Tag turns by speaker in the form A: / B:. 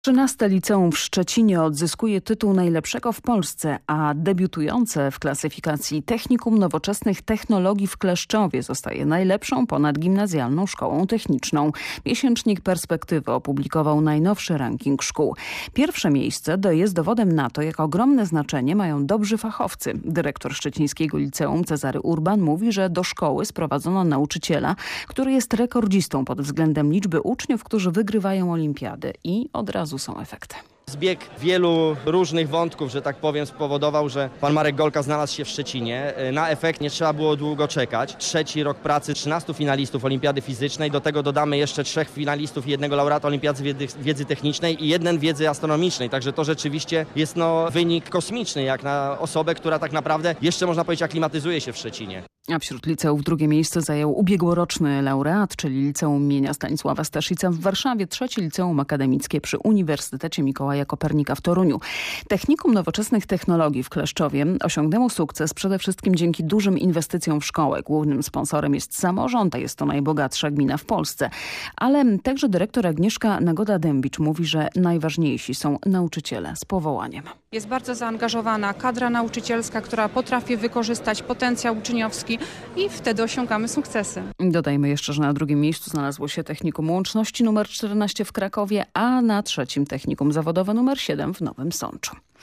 A: 13. liceum w Szczecinie odzyskuje tytuł najlepszego w Polsce, a debiutujące w klasyfikacji Technikum Nowoczesnych Technologii w Kleszczowie zostaje najlepszą ponadgimnazjalną szkołą techniczną. Miesięcznik Perspektywy opublikował najnowszy ranking szkół. Pierwsze miejsce jest dowodem na to, jak ogromne znaczenie mają dobrzy fachowcy. Dyrektor szczecińskiego liceum Cezary Urban mówi, że do szkoły sprowadzono nauczyciela, który jest rekordzistą pod względem liczby uczniów, którzy wygrywają olimpiady, i od razu są efekty.
B: Zbieg wielu różnych wątków, że tak powiem, spowodował, że pan Marek Golka znalazł się w Szczecinie. Na efekt nie trzeba było długo czekać. 3. rok pracy, 13 finalistów Olimpiady Fizycznej. Do tego dodamy jeszcze 3 finalistów i 1 laureata Olimpiady Wiedzy Technicznej i 1 wiedzy astronomicznej. Także to rzeczywiście jest wynik kosmiczny, jak na osobę, która tak naprawdę jeszcze, można powiedzieć, aklimatyzuje się w Szczecinie.
A: A wśród liceów drugie miejsce zajął ubiegłoroczny laureat, czyli Liceum imienia Stanisława Staszica w Warszawie, 3. Liceum Akademickie przy Uniwersytecie Mikołaja Kopernika w Toruniu. Technikum Nowoczesnych Technologii w Kleszczowie osiągnęło sukces przede wszystkim dzięki dużym inwestycjom w szkołę. Głównym sponsorem jest samorząd, a jest to najbogatsza gmina w Polsce. Ale także dyrektor Agnieszka Nagoda-Dębicz mówi, że najważniejsi są nauczyciele z powołaniem.
C: Jest bardzo zaangażowana kadra nauczycielska, która potrafi wykorzystać potencjał uczniowski i wtedy osiągamy sukcesy.
A: Dodajmy jeszcze, że na drugim miejscu znalazło się Technikum Łączności nr 14 w Krakowie, a na 3. Technikum Zawodowe nr 7 w Nowym Sączu.